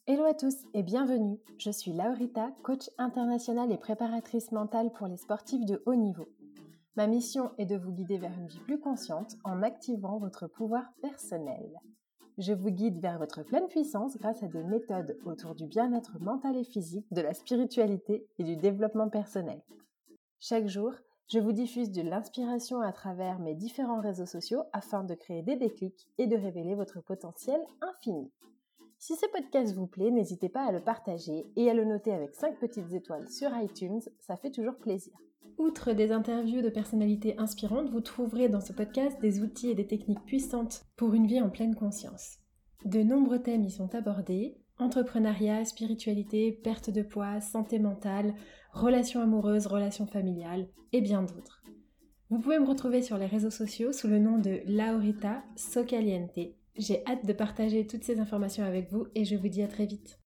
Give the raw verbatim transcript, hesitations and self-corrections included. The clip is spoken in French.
Hello à tous et bienvenue, je suis Laurita, coach internationale et préparatrice mentale pour les sportifs de haut niveau. Ma mission est de vous guider vers une vie plus consciente en activant votre pouvoir personnel. Je vous guide vers votre pleine puissance grâce à des méthodes autour du bien-être mental et physique, de la spiritualité et du développement personnel. Chaque jour, je vous diffuse de l'inspiration à travers mes différents réseaux sociaux afin de créer des déclics et de révéler votre potentiel infini. Si ce podcast vous plaît, n'hésitez pas à le partager et à le noter avec cinq petites étoiles sur iTunes, ça fait toujours plaisir. Outre des interviews de personnalités inspirantes, vous trouverez dans ce podcast des outils et des techniques puissantes pour une vie en pleine conscience. De nombreux thèmes y sont abordés, entrepreneuriat, spiritualité, perte de poids, santé mentale, relations amoureuses, relations familiales et bien d'autres. Vous pouvez me retrouver sur les réseaux sociaux sous le nom de Laurita Socaliente. J'ai hâte de partager toutes ces informations avec vous et je vous dis à très vite.